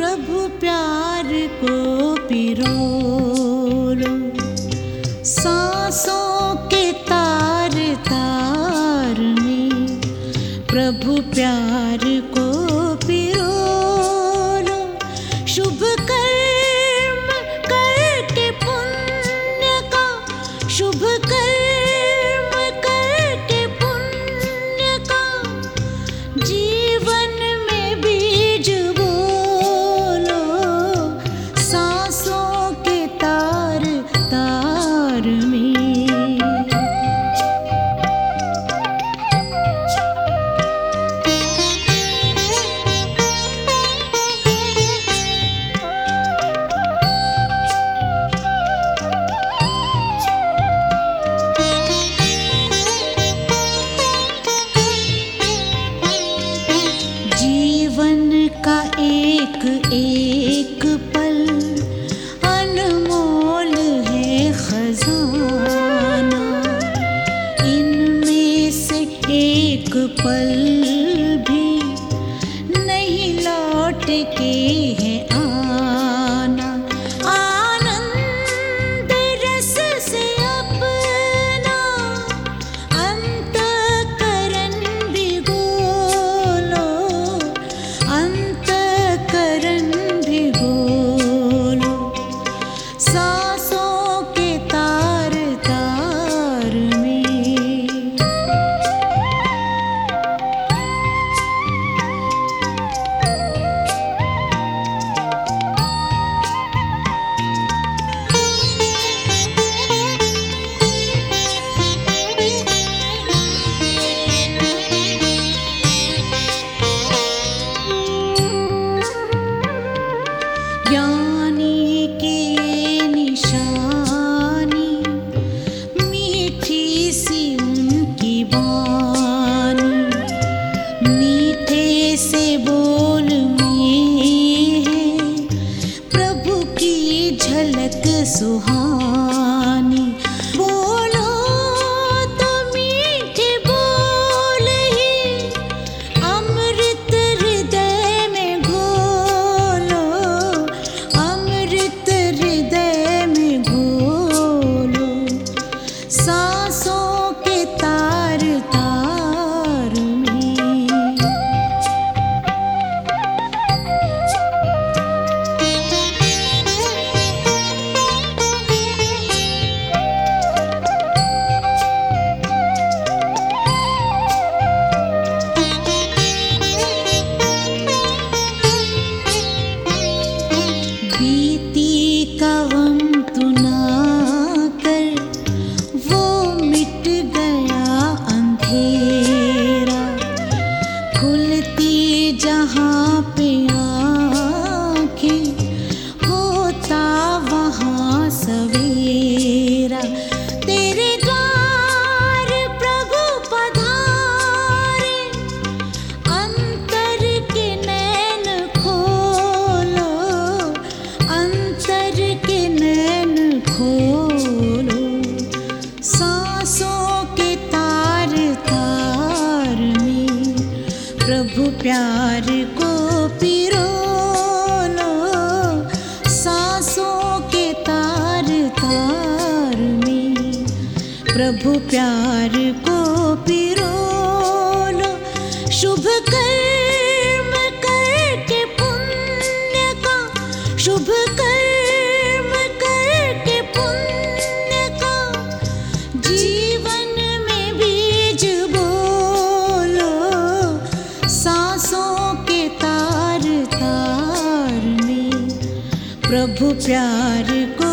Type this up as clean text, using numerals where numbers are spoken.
प्रभु प्यार को पिरोलो, सांसों के तार तार में प्रभु प्यार को पिरोलो। शुभ कर्म करके पुण्य का, शुभ कर्म करके पुण्य का जीवन में बीज बोलो, सांसों के तार तार में। जीवन का एक एक पल अनमोल है खजाना, इनमें से एक पल भी नहीं लौट के है आना। आनंद रस से अपना अंतःकरण भिगोलो, अंतःकरण भिगोलो, सांसों के तार तार में। ज्ञानी की निशानी मीठी सी उनकी वाणी, मीठे से बोल में है प्रभु की झलक सुहानी। बोलो तो मीठे बोल ही अमृत हृदय में घोलो, अमृत हृदय में घोलो, सांसों के तार तार में। बीती कवम तुना कर वो मिट गया अंधेरा, खुलती जहाँ पे आँखें होता वहाँ सवेरा। तेरे द्वार प्रभु पधारे, अंतर के नैन खोलो, अंतर के नैन खोलो, सांसों के तार तार में प्रभु प्यार को पिरोलो, सांसों के तार तार में प्रभु प्यार को पिरोलो। शुभ कर्म करके पुण्य का, शुभ कर्म करके पुण्य का जीवन में बीज बोलो, सांसों के तार तार में प्रभु प्यार को